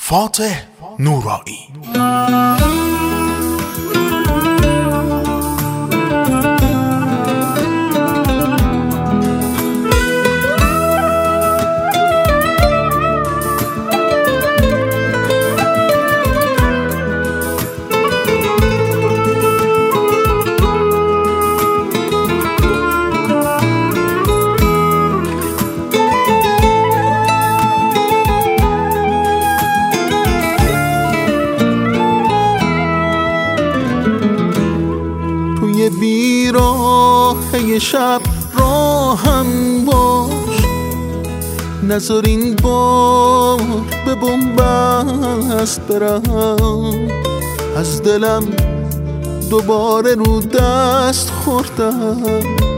فاتح نورایی. بیراه شب راهم باش، نذار این بار به بنبست برم. از دلم دوباره رو دست خوردم،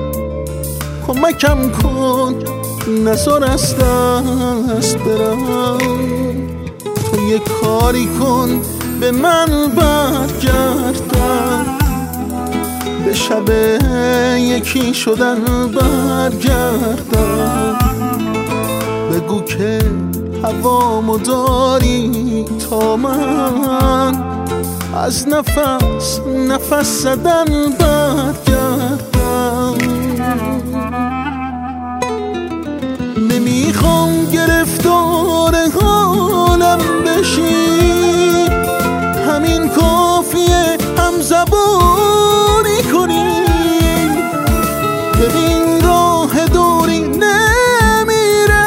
کمکم کن نذار از دست برم. تو یه کاری کن به من برگردم، به شب یکی شدن برگردم. بگو که هوامو داری تا من از نفس زدن برگردم. نمیخوام گرفتار حالم بشی، همین کافیه هم زبانی کنیم. ببین راه دوری نمیره،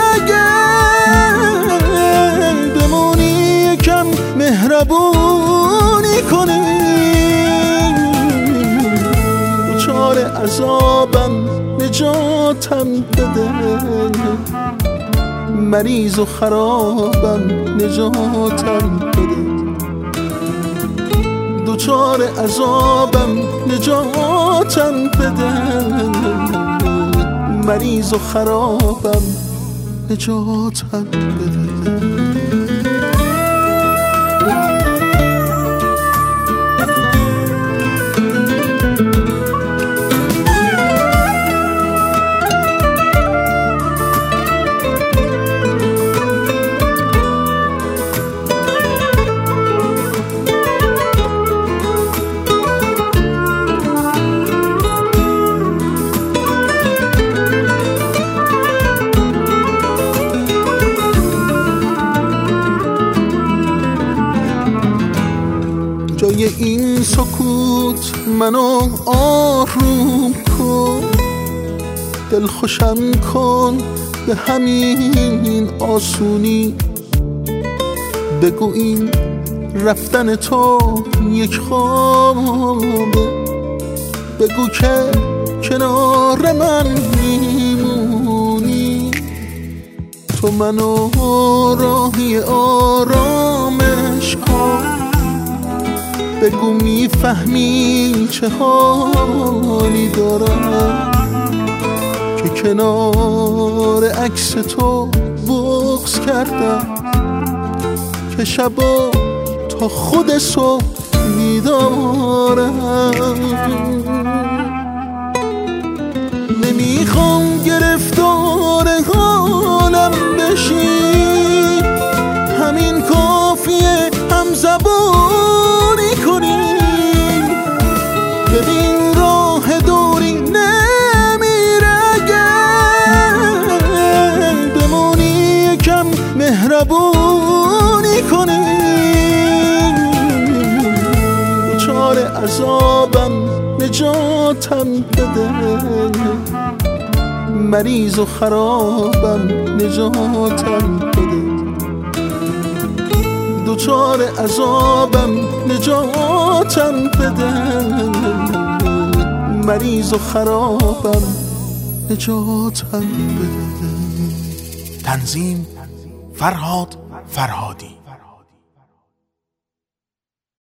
بمونی یکم مهربونی کنیم. دچار عذابم نجاتم بده، مریض و خرابم نجاتم بده. دچار عذابم نجاتم بده، مریض و خرابم نجاتم بده. جای این سکوت منو آروم کن، دل خوشم کن به همین آسونی. بگو این رفتن تو یک خوابه، بگو که کنار من میمونی. تو منو راهی آرامش کن، بگو میفهمی چه حالی دارم که کنار عکس تو بغض کردم، که شبا تا خود صبح بیدارم. نمیخوام گرفتار حالم بشی، همین کافیه هم زبانی کنیم. ببین راه دوری نمیره، بمونی یکم مهربونی کنیم. دچار عذابم نجاتم بده، مریض و خرابم نجاتم بده. دچار عذابم نجاتم بده، مریض و خرابم نجاتم بده. تنظیم فرهاد فرهادی.